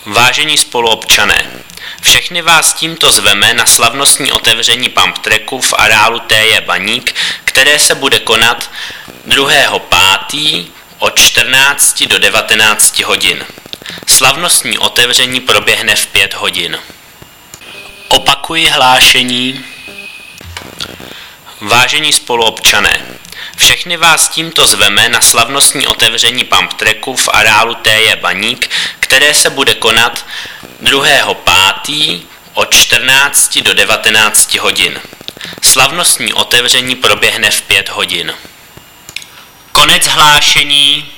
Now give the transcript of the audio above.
Vážení spoluobčané, všechny vás tímto zveme na slavnostní otevření pump tracku v areálu TJ Baník, které se bude konat 2.5. od 14 do 19 hodin. Slavnostní otevření proběhne v 5 hodin. Opakuji hlášení. Vážení spoluobčané, všechny vás tímto zveme na slavnostní otevření pump tracku v areálu TJ Baník, které se bude konat 2.5. od 14 do 19 hodin. Slavnostní otevření proběhne v 5 hodin. Konec hlášení.